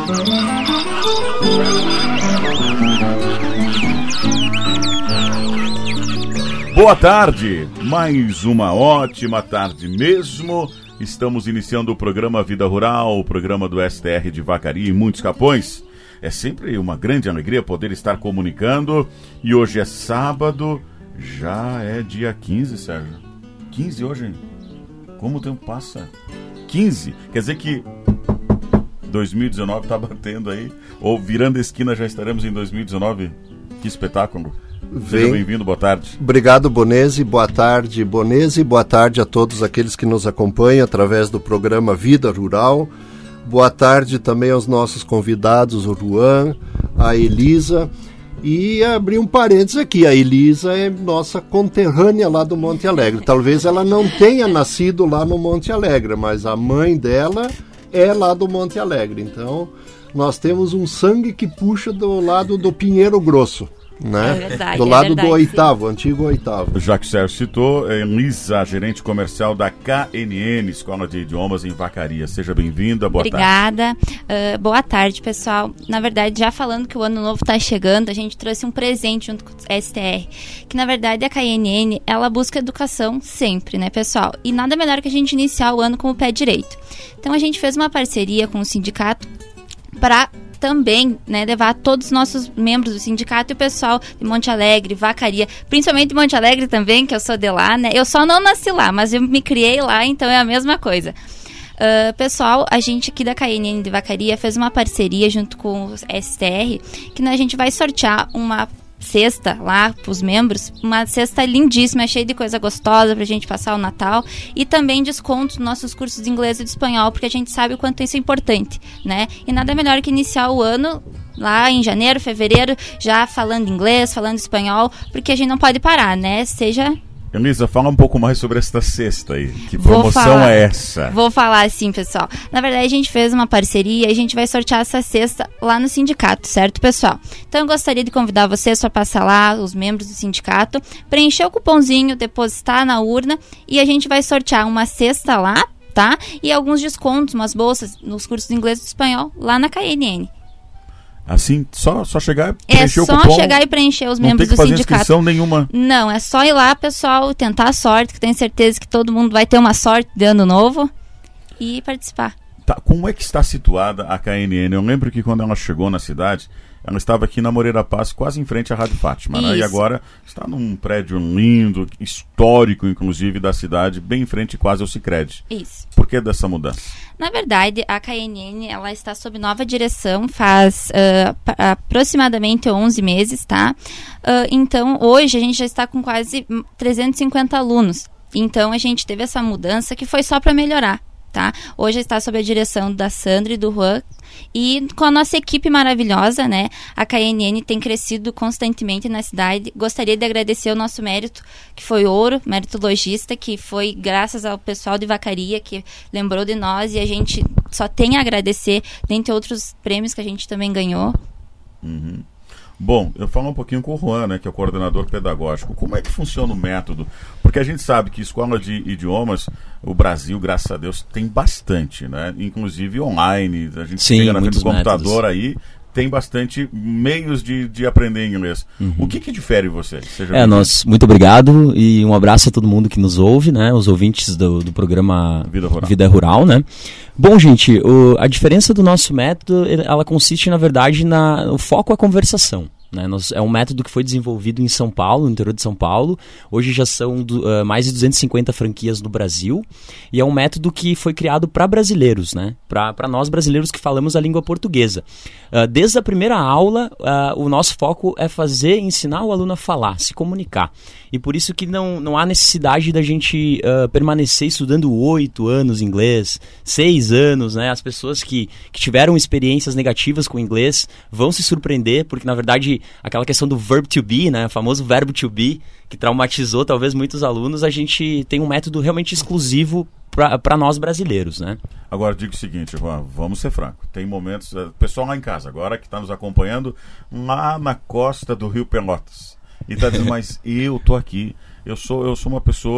Boa tarde, mais uma ótima tarde mesmo. Estamos iniciando o programa Vida Rural, o programa do STR de Vacaria e muitos Capões. É sempre uma grande alegria poder estar comunicando. E hoje é sábado, já é dia 15, Sérgio. 15 hoje, hein? Como o tempo passa? 15, quer dizer que 2019 está batendo aí, ou virando a esquina já estaremos em 2019. Que espetáculo. Seja bem-vindo, boa tarde. Obrigado, Bonese, boa tarde, Bonese, boa tarde a todos aqueles que nos acompanham através do programa Vida Rural. Boa tarde também aos nossos convidados, o Juan, a Elisa. E abrir um parênteses aqui, a Elisa é nossa conterrânea lá do Monte Alegre. Talvez ela não tenha nascido lá no Monte Alegre, mas a mãe dela é lá do Monte Alegre. Então, nós temos um sangue que puxa do lado do Pinheiro Grosso. Né? É verdade, do lado verdade, do oitavo, antigo oitavo. Já que o Sérgio citou, Elisa, gerente comercial da KNN, Escola de Idiomas em Vacaria. Seja bem-vinda, boa tarde. Obrigada. Boa tarde, pessoal. Na verdade, já falando que o ano novo está chegando, a gente trouxe um presente junto com o STR, que na verdade a KNN, ela busca educação sempre, né, pessoal? E nada melhor que a gente iniciar o ano com o pé direito. Então a gente fez uma parceria com o sindicato para também, né, levar todos os nossos membros do sindicato e o pessoal de Monte Alegre, Vacaria, principalmente de Monte Alegre também, que eu sou de lá, né? Eu só não nasci lá, mas eu me criei lá, então é a mesma coisa. Pessoal, a gente aqui da KNN de Vacaria fez uma parceria junto com o STR, que a gente vai sortear uma cesta lá para os membros, uma cesta lindíssima, cheia de coisa gostosa pra gente passar o Natal, e também descontos nos nossos cursos de inglês e de espanhol, porque a gente sabe o quanto isso é importante, né? E nada melhor que iniciar o ano lá em janeiro, fevereiro, já falando inglês, falando espanhol, porque a gente não pode parar, né? Elisa, fala um pouco mais sobre esta cesta aí. Que promoção é essa? Vou falar assim, pessoal. Na verdade, a gente fez uma parceria e a gente vai sortear essa cesta lá no sindicato, certo, pessoal? Então, eu gostaria de convidar vocês para passar lá, os membros do sindicato, preencher o cupomzinho, depositar na urna e a gente vai sortear uma cesta lá, tá? E alguns descontos, umas bolsas nos cursos de inglês e de espanhol lá na KNN. Assim, só chegar e preencher o cupom? É só chegar e preencher os membros do sindicato. Não tem que fazer inscrição nenhuma? Não, é só ir lá, pessoal, tentar a sorte, que tenho certeza que todo mundo vai ter uma sorte de ano novo e participar. Tá, como é que está situada a KNN? Eu lembro que quando ela chegou na cidade, ela estava aqui na Moreira Paz, quase em frente à Rádio Fátima, né? E agora está num prédio lindo, histórico, inclusive, da cidade, bem em frente quase ao Sicredi. Isso. Por que dessa mudança? Na verdade, a KNN, ela está sob nova direção faz aproximadamente 11 meses, tá? Então, hoje a gente já está com quase 350 alunos. Então, a gente teve essa mudança que foi só para melhorar, tá? Hoje está sob a direção da Sandra e do Juan. E com a nossa equipe maravilhosa, né? A KNN tem crescido constantemente na cidade. Gostaria de agradecer o nosso mérito, que foi ouro, mérito lojista, que foi graças ao pessoal de Vacaria, que lembrou de nós, e a gente só tem a agradecer, dentre outros prêmios que a gente também ganhou. Uhum. Bom, eu falo um pouquinho com o Juan, né, que é o coordenador pedagógico. Como é que funciona o método? Porque a gente sabe que escola de idiomas, o Brasil, graças a Deus, tem bastante, né? Inclusive online, a gente chega na frente do computador aí, tem bastante meios de aprender inglês. Uhum. O que difere vocês? Muito obrigado e um abraço a todo mundo que nos ouve, né? Os ouvintes do programa Vida Rural, né? Bom, gente, a diferença do nosso método, ela consiste, na verdade, o foco é a conversação. Né? É um método que foi desenvolvido em São Paulo, no interior de São Paulo. Hoje já são mais de 250 franquias no Brasil. E é um método que foi criado para brasileiros, né? Para nós brasileiros que falamos a língua portuguesa. Desde a primeira aula, o nosso foco é ensinar o aluno a falar, se comunicar. E por isso que não há necessidade da gente permanecer estudando 8 anos inglês, 6 anos, né? As pessoas que tiveram experiências negativas com o inglês vão se surpreender, porque na verdade aquela questão do verb to be, né? O famoso verbo to be, que traumatizou talvez muitos alunos, a gente tem um método realmente exclusivo para nós brasileiros, né? Agora, digo o seguinte, Juan, vamos ser francos. Tem momentos... pessoal lá em casa, agora que está nos acompanhando, lá na costa do Rio Pelotas. E está dizendo, mas eu tô aqui, eu sou uma pessoa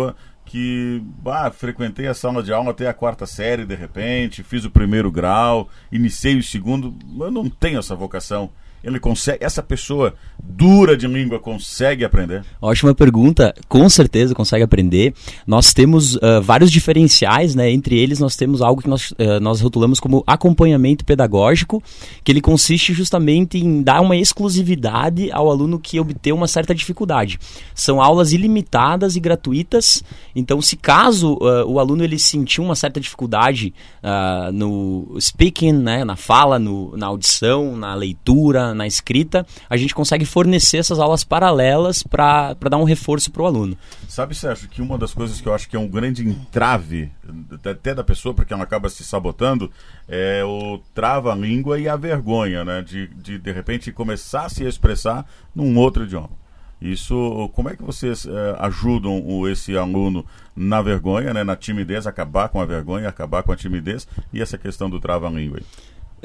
que frequentei a sala de aula até a 4ª série, de repente, fiz o 1º grau, iniciei o 2º, eu não tenho essa vocação. Ele consegue, essa pessoa dura de língua consegue aprender? Ótima pergunta, com certeza consegue aprender. Nós temos vários diferenciais, né? Entre eles nós temos algo que nós rotulamos como acompanhamento pedagógico, que ele consiste justamente em dar uma exclusividade ao aluno que obteve uma certa dificuldade. São aulas ilimitadas e gratuitas, então se caso o aluno ele sentiu uma certa dificuldade no speaking, né? Na fala, na audição, na leitura, na escrita, a gente consegue fornecer essas aulas paralelas para dar um reforço para o aluno. Sabe, Sérgio, que uma das coisas que eu acho que é um grande entrave até da pessoa, porque ela acaba se sabotando, é o trava-língua e a vergonha, né? De repente começar a se expressar num outro idioma. Isso, como é que vocês ajudam esse aluno na vergonha, né? Na timidez, acabar com a vergonha, acabar com a timidez e essa questão do trava-língua aí?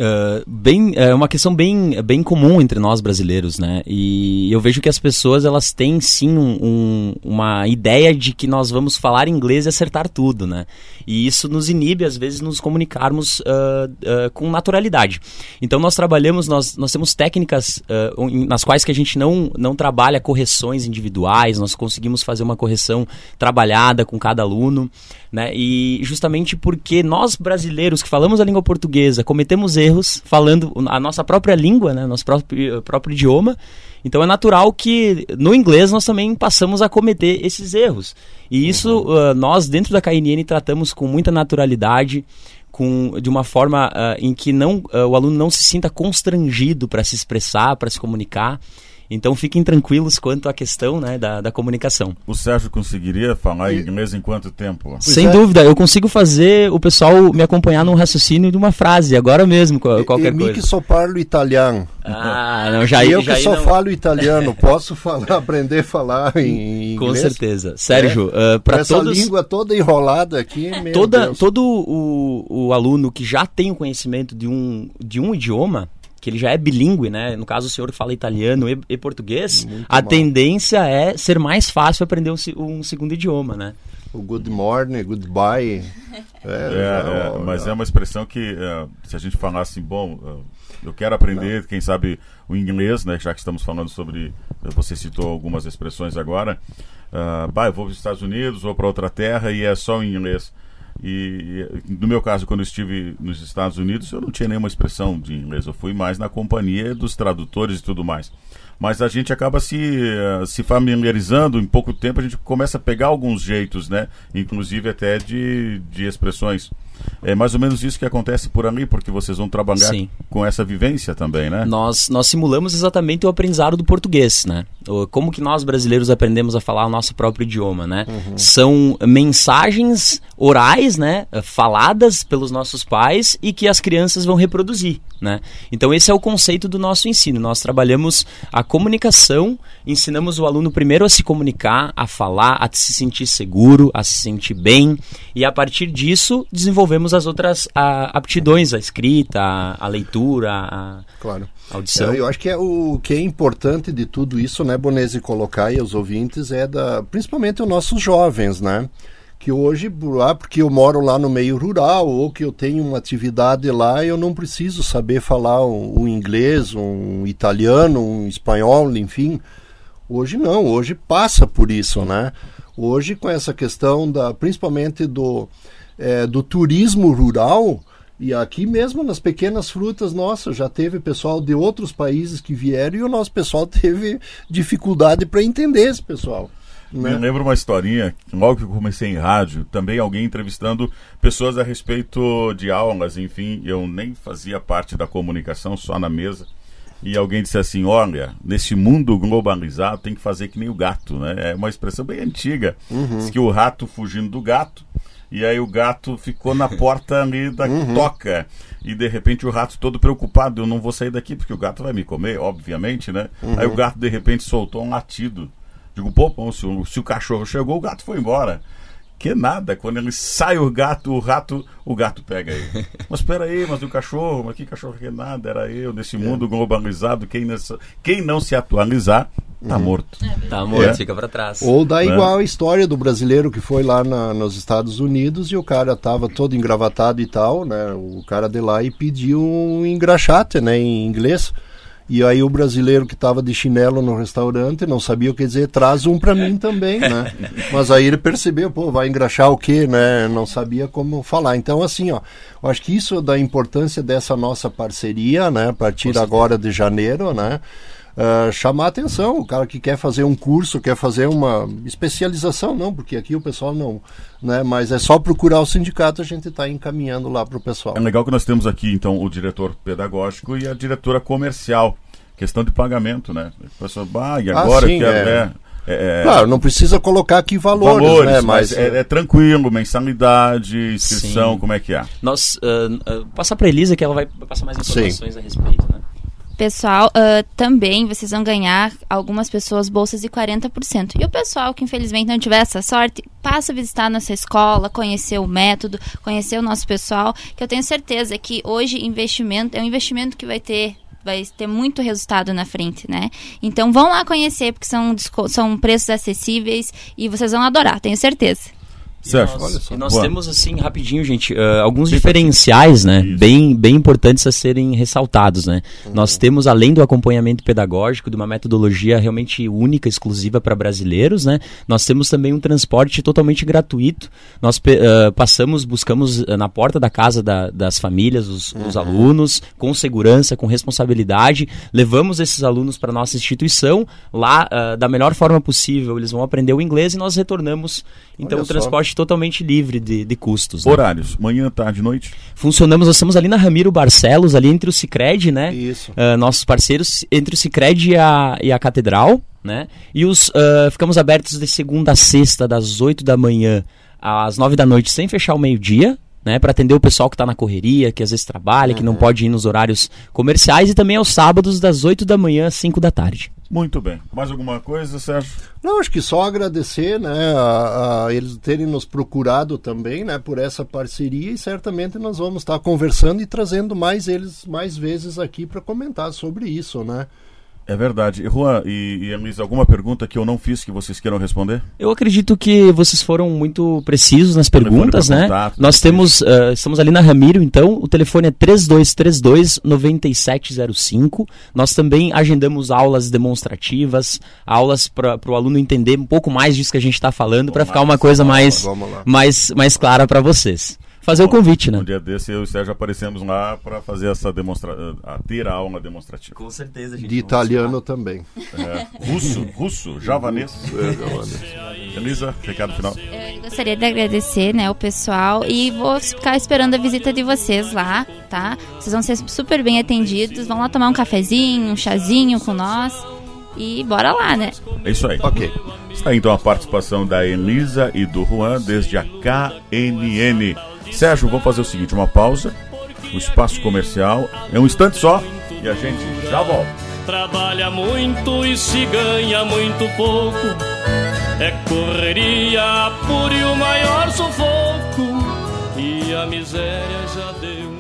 É uma questão bem comum entre nós brasileiros, né? E eu vejo que as pessoas elas têm sim uma ideia de que nós vamos falar inglês e acertar tudo, né? E isso nos inibe às vezes nos comunicarmos com naturalidade. Então nós trabalhamos, nós temos técnicas nas quais que a gente não trabalha correções individuais, nós conseguimos fazer uma correção trabalhada com cada aluno, né? E justamente porque nós brasileiros que falamos a língua portuguesa cometemos erros falando a nossa própria língua, né? Nosso próprio idioma. Então é natural que no inglês nós também passamos a cometer esses erros. E isso nós dentro da KNN tratamos com muita naturalidade, de uma forma em que o aluno não se sinta constrangido para se expressar, para se comunicar. Então fiquem tranquilos quanto à questão, né, da comunicação. O Sérgio conseguiria falar inglês em quanto tempo? Sem dúvida, eu consigo fazer o pessoal me acompanhar num raciocínio de uma frase, agora mesmo, qualquer coisa. Eu que só falo italiano. Eu que só falo italiano, posso aprender a falar em inglês? Com certeza. Sérgio, para essa língua toda enrolada aqui, todo o aluno que já tem o conhecimento de um idioma, que ele já é bilíngue, né? No caso o senhor fala italiano e português, tendência é ser mais fácil aprender um segundo idioma, né? O good morning, goodbye. Mas é uma expressão que se a gente falar assim, eu quero aprender, quem sabe o inglês, né? Já que estamos falando sobre, você citou algumas expressões agora, eu vou para os Estados Unidos, vou para outra terra e é só em inglês. E no meu caso, quando eu estive nos Estados Unidos, eu não tinha nenhuma expressão de inglês, eu fui mais na companhia dos tradutores e tudo mais. Mas a gente acaba se familiarizando, em pouco tempo a gente começa a pegar alguns jeitos, né? Inclusive até de expressões. É mais ou menos isso que acontece por ali, porque vocês vão trabalhar com essa vivência também, né? Nós simulamos exatamente o aprendizado do português, né? Como que nós brasileiros aprendemos a falar o nosso próprio idioma, né? São mensagens orais, né? Faladas pelos nossos pais e que as crianças vão reproduzir, né? Então esse é o conceito do nosso ensino. Nós trabalhamos a comunicação, ensinamos o aluno primeiro a se comunicar, a falar, a se sentir seguro, a se sentir bem, e a partir disso desenvolvemos as outras aptidões, a escrita, a leitura, a audição. Eu acho que o que é importante de tudo isso, né, Bonesi, colocar aí aos ouvintes, principalmente os nossos jovens, né? Que hoje, porque eu moro lá no meio rural, ou que eu tenho uma atividade lá, eu não preciso saber falar um inglês, um italiano, um espanhol, enfim. Hoje não, hoje passa por isso, né? Hoje com essa questão principalmente do turismo rural, e aqui mesmo nas pequenas frutas, já teve pessoal de outros países que vieram e o nosso pessoal teve dificuldade para entender esse pessoal. Me lembro uma historinha, logo que eu comecei em rádio, também alguém entrevistando pessoas a respeito de aulas, enfim, eu nem fazia parte da comunicação, só na mesa, e alguém disse assim, olha, nesse mundo globalizado tem que fazer que nem o gato, né? É uma expressão bem antiga, diz que o rato fugindo do gato, e aí o gato ficou na porta ali da toca, e de repente o rato todo preocupado, eu não vou sair daqui porque o gato vai me comer, obviamente, né? Aí o gato de repente soltou um latido. Digo, se o cachorro chegou, o gato foi embora. Que nada, quando ele sai o gato pega ele. Mas espera aí, mas o cachorro, mas que cachorro que nada, era eu, nesse mundo globalizado, quem não se atualizar, tá morto. Tá morto, fica pra trás. Ou dá igual a história do brasileiro que foi lá nos Estados Unidos e o cara tava todo engravatado e tal, né? O cara de lá e pediu um engraxate, né, em inglês. E aí o brasileiro que estava de chinelo no restaurante não sabia o que dizer, traz um para mim também, né? Mas aí ele percebeu, vai engraxar o quê, né? Não sabia como falar. Então, assim, eu acho que isso da importância dessa nossa parceria, né? A partir agora de janeiro, né? Chamar a atenção, o cara que quer fazer um curso, quer fazer uma especialização, não, porque aqui o pessoal não, né? Mas é só procurar o sindicato, a gente está encaminhando lá para o pessoal. É legal que nós temos aqui, então, o diretor pedagógico e a diretora comercial, questão de pagamento, né? O pessoal, e agora sim, claro, não precisa colocar aqui valores, né? Mas é tranquilo, mensalidade, inscrição, sim. Como é que é? Nós, passar para a Elisa que ela vai passar mais informações sim. a respeito, né? Pessoal, também vocês vão ganhar, algumas pessoas, bolsas de 40%. E o pessoal que infelizmente não tiver essa sorte, passa a visitar nossa escola, conhecer o método, conhecer o nosso pessoal, que eu tenho certeza que hoje investimento é um investimento que vai ter muito resultado na frente, né? Então vão lá conhecer, porque são preços acessíveis e vocês vão adorar, tenho certeza. E nós temos, assim, rapidinho, gente, alguns diferenciais, né, bem importantes a serem ressaltados, né. Nós temos, além do acompanhamento pedagógico, de uma metodologia realmente única, exclusiva para brasileiros, né, nós temos também um transporte totalmente gratuito. Nós buscamos na porta da casa das famílias, os alunos, com segurança, com responsabilidade, levamos esses alunos para nossa instituição, lá, da melhor forma possível, eles vão aprender o inglês e nós retornamos, então, o transporte totalmente livre de custos. Horários, né? Manhã, tarde, noite? Nós estamos ali na Ramiro Barcelos, ali entre o Sicredi, né? Isso. Nossos parceiros, entre o Sicredi e a Catedral, né? E ficamos abertos de segunda a sexta, das 8 da manhã às 9 da noite, sem fechar o meio-dia, né? Para atender o pessoal que está na correria, que às vezes trabalha, que não pode ir nos horários comerciais, e também aos sábados, das 8 da manhã às 5 da tarde. Muito bem. Mais alguma coisa, Sérgio? Não, acho que só agradecer, né, a eles terem nos procurado também, né, por essa parceria, e certamente nós vamos estar conversando e trazendo mais vezes aqui para comentar sobre isso, né. É verdade. Juan e Elisa, alguma pergunta que eu não fiz que vocês queiram responder? Eu acredito que vocês foram muito precisos nas perguntas, né? Nós estamos ali na Ramiro, então, o telefone é 3232-9705. Nós também agendamos aulas demonstrativas, aulas para o aluno entender um pouco mais disso que a gente está falando, para ficar uma coisa mais clara para vocês. Fazer o convite, né? Um dia desse eu e o Sérgio aparecemos lá para fazer essa ter a aula demonstrativa. Com certeza, gente. De italiano também. Russo, javanês. Elisa, recado final. Eu gostaria de agradecer, né, o pessoal, e vou ficar esperando a visita de vocês lá, tá? Vocês vão ser super bem atendidos, vão lá tomar um cafezinho, um chazinho com nós e bora lá, né? É isso aí. Ok. Está então a participação da Elisa e do Juan desde a KNN. Sérgio, vamos fazer o seguinte, uma pausa, o espaço comercial, é um instante só e a gente já volta. Trabalha muito e se ganha muito pouco, é correria, apuro e o maior sufoco, e a miséria já deu